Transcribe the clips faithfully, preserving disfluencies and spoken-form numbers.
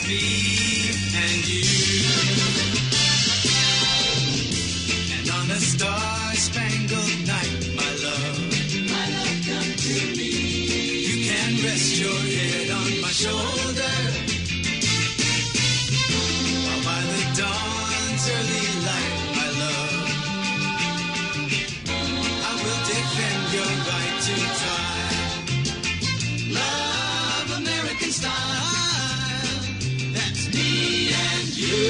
That's me and you. And on a star-spangled night, my love, my love, come to me. You can rest your head on my shoulder, while by the dawn's early light, my love, I will defend your right to try. Love American style, that's me and you.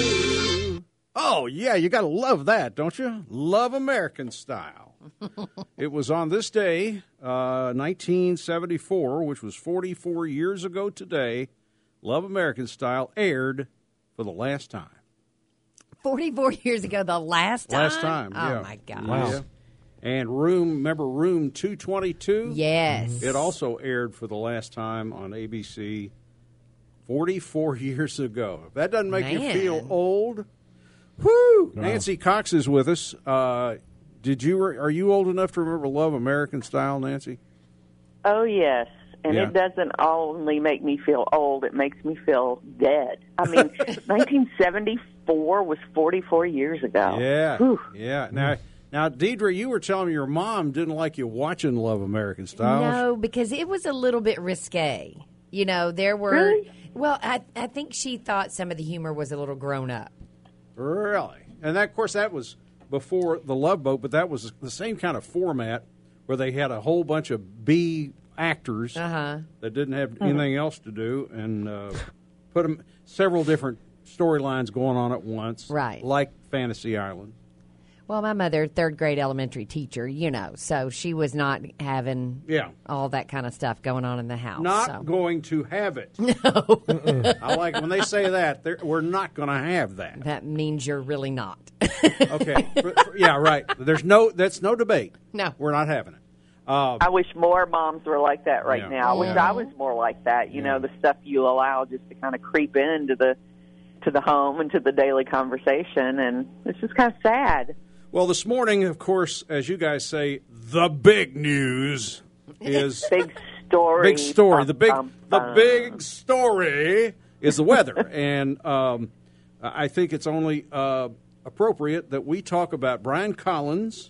Oh, yeah, you got to love that, don't you? Love American Style. It was on this day, uh, nineteen seventy-four, which was forty-four years ago today, Love American Style aired for the last time. forty-four years ago, the last time? Last time, oh, yeah. my gosh. Wow. Yeah. And Room, remember Room two twenty-two? Yes. It also aired for the last time on A B C forty-four years ago. If that doesn't make Man. you feel old, whoo! Wow. Nancy Cox is with us. Uh, did you? Are you old enough to remember Love American Style, Nancy? Oh, yes. And Yeah. it doesn't only make me feel old, it makes me feel dead. I mean, nineteen seventy-four was forty-four years ago. Yeah, Whew. yeah. Now, now, Deidre, you were telling me your mom didn't like you watching Love American Style. No, because it was a little bit risque. You know, there were. Really? Well, I, I think she thought some of the humor was a little grown up. Really? And that, of course, that was before The Love Boat, but that was the same kind of format where they had a whole bunch of B actors Uh-huh. that didn't have anything else to do and uh, put them several different storylines going on at once, Right. like Fantasy Island. Well, my mother, third grade elementary teacher, you know, so she was not having Yeah. all that kind of stuff going on in the house. Not so. going to have it. No. I like when they say that. they're- We're not going to have that. That means you're really not. Okay. For- for- yeah, right. There's no. That's no debate. No. We're not having it. Uh, I wish more moms were like that right Yeah. now. I wish Yeah. I was more like that. You Yeah. know, the stuff you allow just to kind of creep into the to the home and to the daily conversation, and it's just kind of sad. Well, this morning, of course, as you guys say, the big news is Big story. big story. The big Bum, the bum, bum. big story is the weather, and um, I think it's only uh, appropriate that we talk about Brian Collins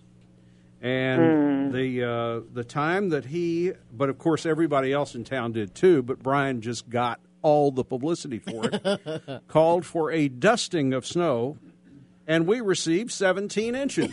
and the uh, the time that he, but of course everybody else in town did too. But Brian just got all the publicity for it. Called for a dusting of snow. And we received seventeen inches.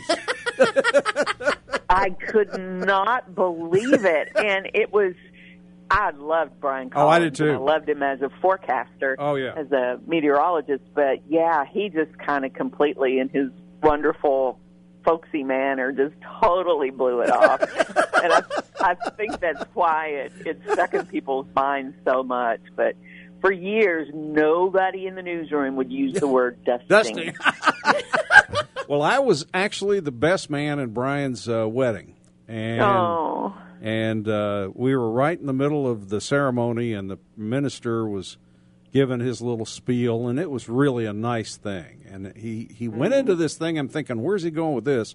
I could not believe it, and it was. I loved Brian Collins. Oh, I did too. And I loved him as a forecaster. Oh, yeah. As a meteorologist, but yeah, he just kind of completely, in his wonderful, folksy manner, just totally blew it off. And I, I think that's why it, it stuck in people's minds so much. But for years, nobody in the newsroom would use the word dusting. Dusting. Well, I was actually the best man in Brian's uh, wedding. And Oh. and uh, we were right in the middle of the ceremony, and the minister was giving his little spiel, and it was really a nice thing. And he, he went into this thing, I'm thinking, where's he going with this?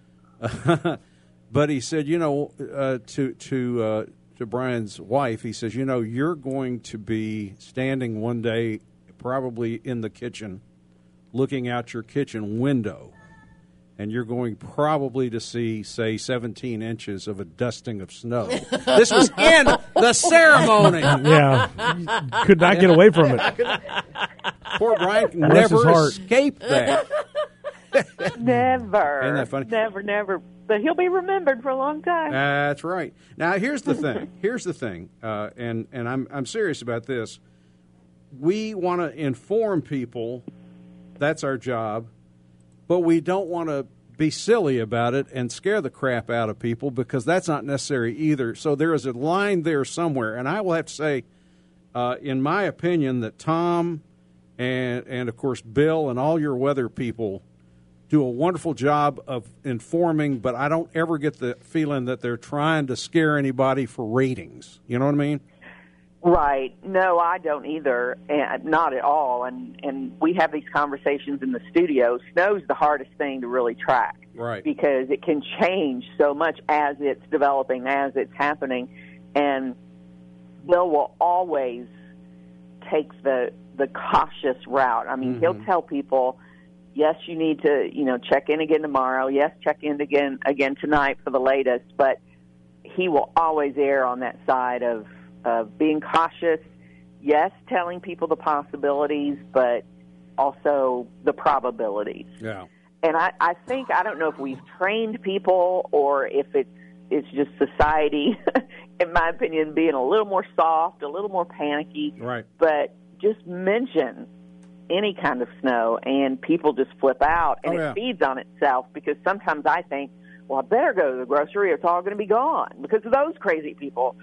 But he said, you know, uh, to to uh, to Brian's wife, he says, you know, you're going to be standing one day probably in the kitchen looking out your kitchen window, and you're going probably to see, say, seventeen inches of a dusting of snow. This was in the ceremony. Yeah. Could not get away from it. Poor Brian can Bless his never heart. escape that. Never. Isn't that funny? Never, never. But he'll be remembered for a long time. That's right. Now, here's the thing. Here's the thing, uh, and, and I'm, I'm serious about this. We want to inform people. That's our job. But we don't want to be silly about it and scare the crap out of people, because that's not necessary either. So there is a line there somewhere. And I will have to say, uh, in my opinion, that Tom and, and, of course, Bill and all your weather people do a wonderful job of informing, but I don't ever get the feeling that they're trying to scare anybody for ratings. You know what I mean? Right. No, I don't either, and not at all. And and we have these conversations in the studio. Snow's the hardest thing to really track, Right. because it can change so much as it's developing, as it's happening. And Bill will always takes the the cautious route. I mean, Mm-hmm. he'll tell people, yes, you need to, you know, check in again tomorrow. Yes, check in again again tonight for the latest. But he will always err on that side of, of being cautious. Yes, telling people the possibilities, but also the probabilities. Yeah. And I, I think, I don't know if we've trained people or if it's, it's just society, in my opinion, being a little more soft, a little more panicky. Right. But just mention any kind of snow and people just flip out, and Oh, yeah. it feeds on itself, because sometimes I think, well, I better go to the grocery or it's all going to be gone because of those crazy people.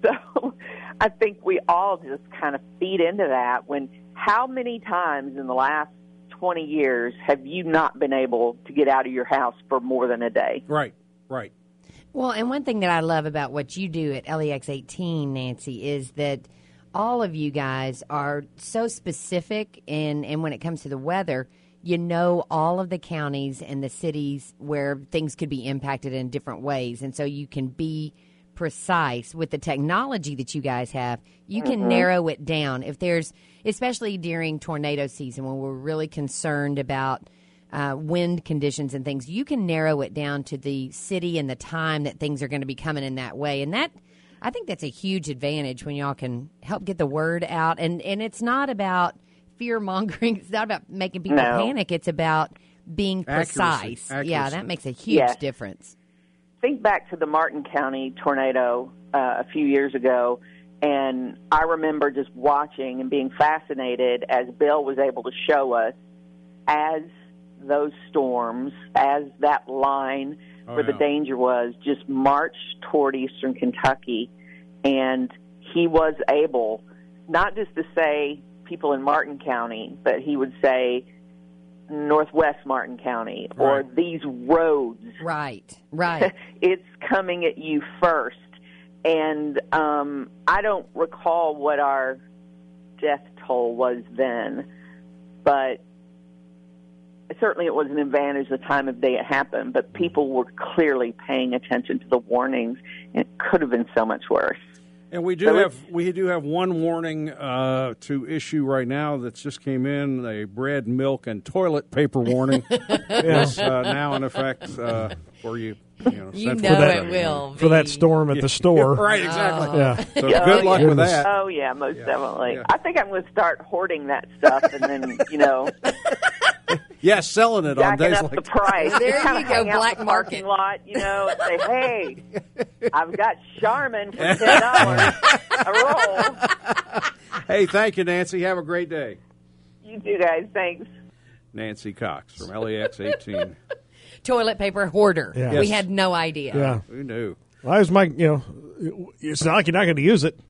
So I think we all just kind of feed into that. When how many times in the last twenty years have you not been able to get out of your house for more than a day? Right, right. Well, and one thing that I love about what you do at L E X eighteen, Nancy, is that all of you guys are so specific, and, and when it comes to the weather, you know all of the counties and the cities where things could be impacted in different ways. And so you can be precise with the technology that you guys have. You can Mm-hmm. narrow it down. If there's, especially during tornado season when we're really concerned about uh, wind conditions and things, you can narrow it down to the city and the time that things are going to be coming in that way. And that, I think that's a huge advantage when y'all can help get the word out. And, and it's not about fear-mongering. It's not about making people No. panic. It's about being Accuracy. precise. Yeah, Accuracy. that makes a huge Yes. difference. Think back to the Martin County tornado uh, a few years ago, and I remember just watching and being fascinated as Bill was able to show us as those storms, as that line Oh, where yeah. the danger was, just marched toward eastern Kentucky. And he was able not just to say people in Martin County, but he would say northwest Martin County or Right. these roads. Right, right. It's coming at you first. And um, I don't recall what our death toll was then, but certainly it was an advantage the time of day it happened, but people were clearly paying attention to the warnings, and it could have been so much worse. And we do So have it's- we do have one warning uh, to issue right now that's just came in: a bread, milk, and toilet paper warning is uh, now in effect uh, for you. You know, You Central know Pennsylvania. it will. for that be. storm at the store. Right, exactly. Yeah. So Yeah. good luck with Goodness. that. Oh, yeah, most definitely. yeah. I think I'm going to start hoarding that stuff and then, you know, Yeah, selling it on jacking days up like the price. There Just kinda you go, hang out in black the market. parking lot, you know, and say, hey, I've got Charmin for ten dollars a roll. Hey, thank you, Nancy. Have a great day. You do, guys. Thanks. Nancy Cox from L E X eighteen. Toilet paper hoarder. Yeah. We Yes. had no idea. Yeah. Who knew? Well, that was my, you know, it's not like you're not going to use it.